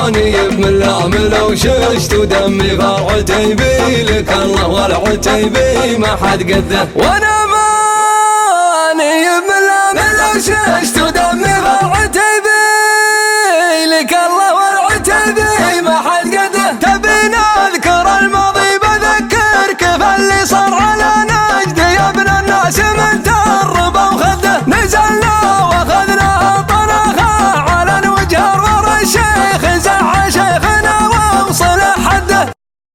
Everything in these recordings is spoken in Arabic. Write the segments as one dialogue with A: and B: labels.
A: ماني بملامل وششت ودمي فرعتيبي لك الله والعتيبي ما حد قده. وانا ماني بملامل وششت ودمي فرعتيبي لك الله والعتيبي ما حد قده. تبين اذكر الماضي بذكر كيف اللي صار على نجد يا ابن الناس من تربه وخده. نزلنا واخذنا طرخه على الوجهر ورا الشيخ زع شيخنا ووصل حده.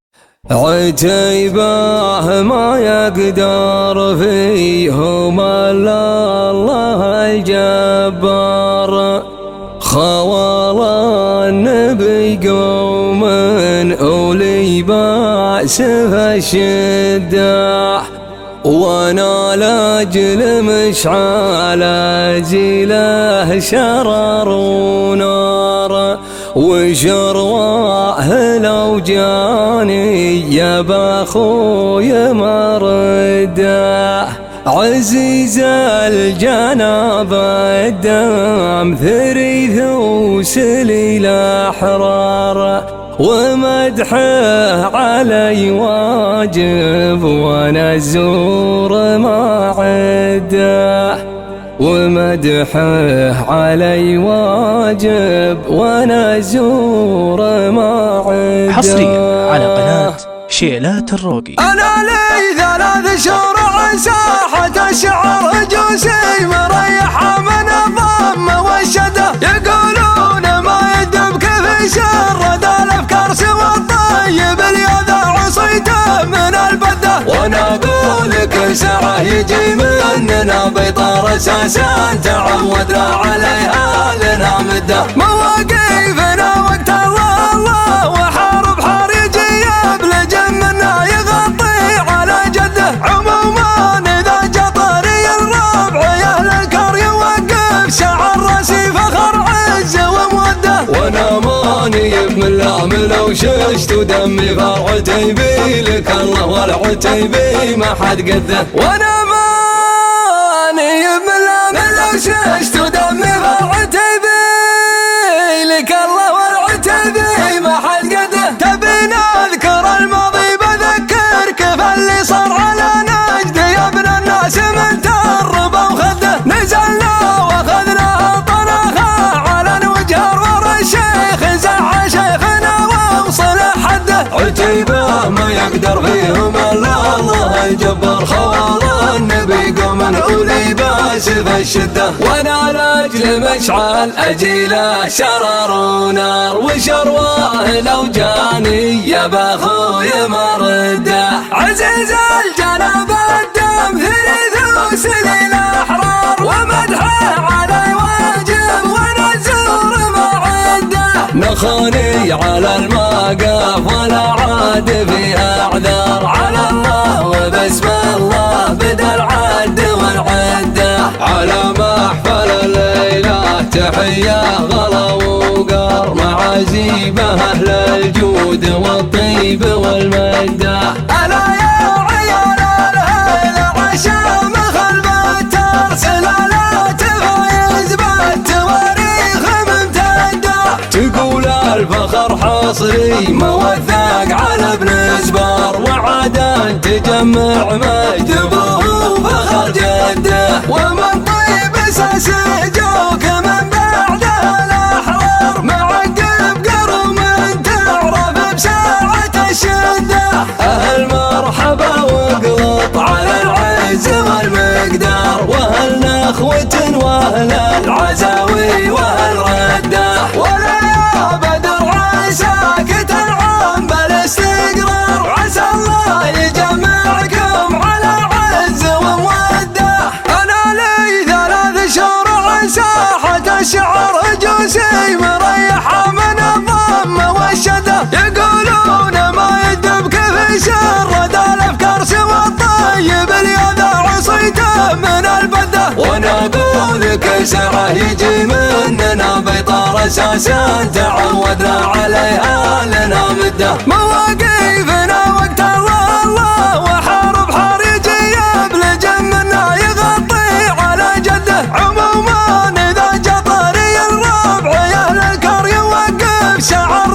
A: عتيبه ما يقدر فيهم الا الله الجبار. خوال النبي قوم أولي بأس فالشدة. وانا لاجل مشعل زيله شرر ونار. وشرواه لو جاني يا باخوي مرده. عزيز الجناب الدم ثريث وسليل احرار. ومدحه علي واجب وانا الزور ما عده. ومدحه علي واجب وانا الزور ما عده.
B: حصريا على قناة شيلات الروقي.
A: انا لي 3 شهور عن ساحة الشعر جوسي مريحة من الضم والشدة. يقولون ما يدب كيف شرد الافكار سوى الطيب اليذا عصيته من البدة. وانا اقول كل ساعة يجي مننا بيطار اساسا تعودنا عليها لنا مدة. مواقفنا وقت الله وحارب حار يجي يبلج منا يغطي على جده. عموما اذا جا طري الربع يا اهل الكار يوقف شعر راسي فخر عز وموده. وانا ماني بملامل وششت ودمي فرعتيبي لك الله والعتيبي ما حد قده. وانا ماني بملامل وششت ودمي فرعتيبي لك الله والعتيبي ما حد قده. تبين اذكر الماضي بذكر كيف اللي صار على نجد يا ابن الناس من تربه وخده. نزلنا واخذنا طرخه على الوجهر ورا الشيخ زع شيخنا ووصل حده. عتيبه ما يقدر فيهم الا الله الجبار. خوال النبي قوم اولي باس فالشده. وانا لاجل مشعل اجيله شرر ونار. وشرواه لو جاني يا باخوي مرده. عزيز الجناب الدم ثريث وسليل احرار. ومدحه علي واجب وانا الزور ما عده. نخوني على الموقف ولا عاد فيها اعذار. على الله وبسم الله بدا العد والعده. على محفل الليله تحيه غلا وقار. معازيبه اهل الجود والطيب والمده. الا يا عيال الهيل عشام خلف الترسل لا تفايز بالتواريخ ممتده. تقول الفخر حصري موثق على ابن زبار. وعادا تجمع مجد ابوه فخر جده. ومن طيب اساس جوك من بعد الاحرار. معقب قرم تعرف بساعة الشده. اهل مرحبا واقلط على العز والمقدار. واهل نخوة واهل العزاوي واهل رده. ولا يا بدر عساك تنعم بالاستقرار. عسى الله يجمعكم على عز وموده. انا لي 3 شهور عن ساحة الشعر جوسي مريحة من الضم والشدة. يقولون ما يدب كيف شرد الافكار سوى الطيب اليذا عصيته من البده. وانا اقول كل ساعة يجي مننا بيطار اساسا تعودنا عليها لنا مده. مواقفنا وقت الله وحارب حار يجي يبلج منا يغطي على جده. عموما اذا جا طري الربع يا اهل الكار يوقف شعر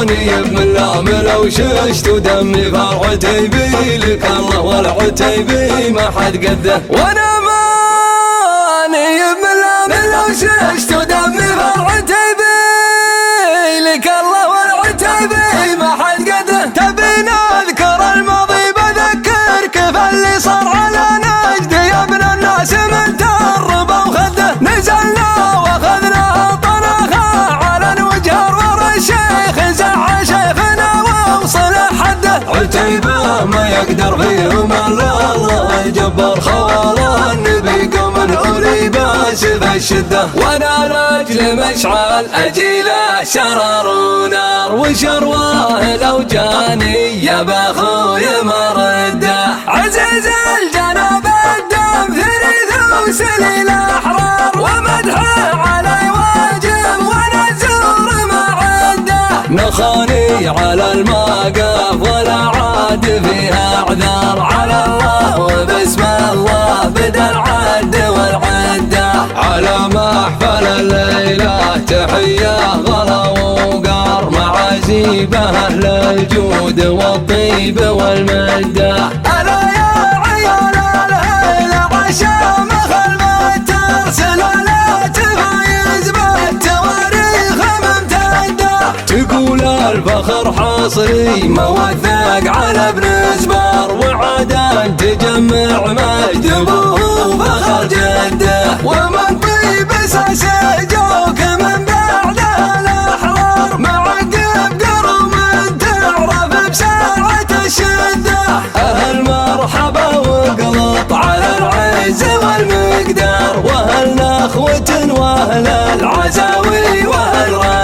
A: ماني بملام لو ششت ودمي فرعتيبي لك الله والعتيبي ما حد قده. وانا ماني بملام لو ششت ودمي فرعتيبي لك الله والعتيبي ما حد قده. تبين اذكر الماضي بذكر كيف اللي صار على نجد يا ابن الناس من تربه وخده. نزلنا واخذنا طرخه على الوجهر ورا الشيخ زع شيخنا ووصل حده. عتيبه ما يقدر فيهم الا الله الجبار خوال النبي قوم العلي باس في الشده. وانا رجل مشعل اجيله شرر ونار وشرواه لو جاني يا باخوي مرده. عزيز الجناب الدم ثريث وسليل احرار ومدحه علي واجب وانا زور معده. نخاني على الماقف ولا عاد فيها اعذار على الله وبسم الله بدا العد والعده. على محفل الليله تحيه غلا وقار معازيب اهل الجود والطيب والمده. الا يا عيال الهيل عشا مخل متر سلالات فايز بالتواريخ ممتده. تقول الفخر حصري موثق على ابن زبار وعدان تجمع مجد ابوه فخر جده. ومن طيب اساسه جوك من بعده الاحرار معقب قرم تعرف بساعة الشده. اهل مرحبا وقلط على العز والمقدار واهل نخوة واهل العزاوي واهل